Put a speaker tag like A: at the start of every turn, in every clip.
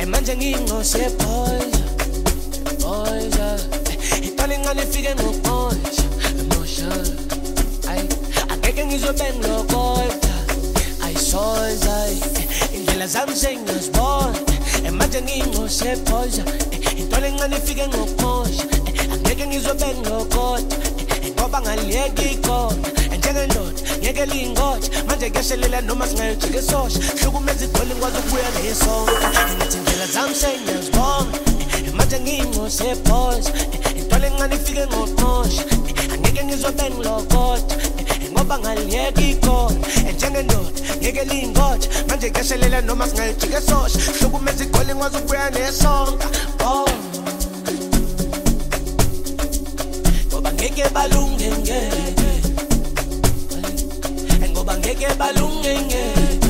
A: manje ngingose boys itali ngani fike ngoboys emotion ay angeke ngizobe ngilokota ay soza indlela zami sengizibona manje ngingose boys itali ngani fike ngoboys angeke ngizobe ngilokota ngoba ngaliyeka ikona njengendoda ngeke lingoja manje kuyashelela noma singayojika esosha hlukumeza igoli ngikwazi ukubuya ngesonka ngathi indlela zami sengiyazibona manje ngingose boys intole ngani ifike ngoqosha angeke ngizobe ngilokota ngoba ngaliyeka ikona njengendoda ngeke lingoja manje kuyashelela noma singayojika esosha hlukumeza igoli ngikwazi ukubuya nesonka ngoba ngeke balunge ngeke ngoba ngeke balunge ngeke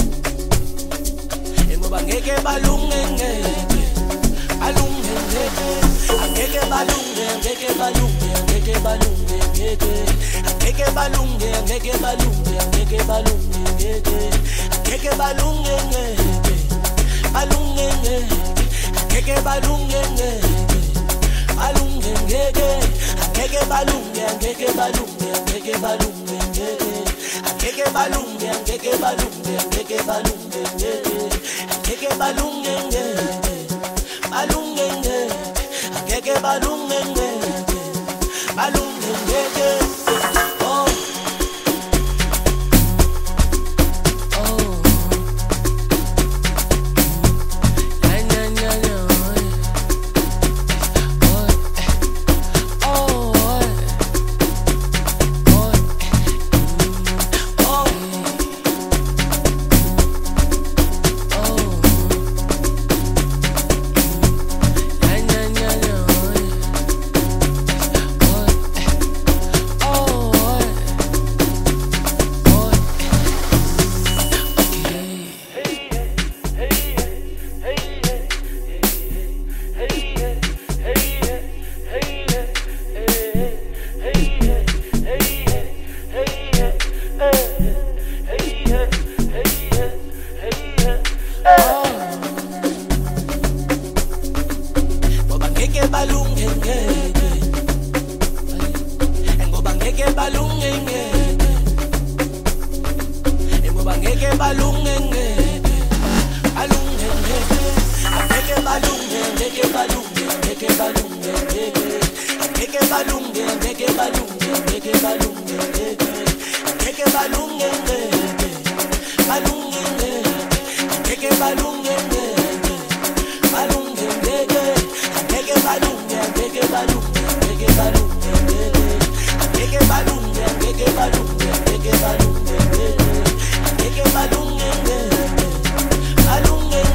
A: ngoba ngeke balunge ngeke balunge ngeke angeke balunge ngeke balunge ngeke balunge ngeke angeke balunge ngeke balunge ngeke balunge ngeke angeke balunge ngeke balunge ngeke angeke balunge ngeke balunge ngeke angeke balunge ngeke balunge ngeke balunge ngeke angeke balunge angeke balunge angeke balunge ngeke angeke balunge ngeke balunge ngeke angeke balunge ngeke balunge ngeke balunge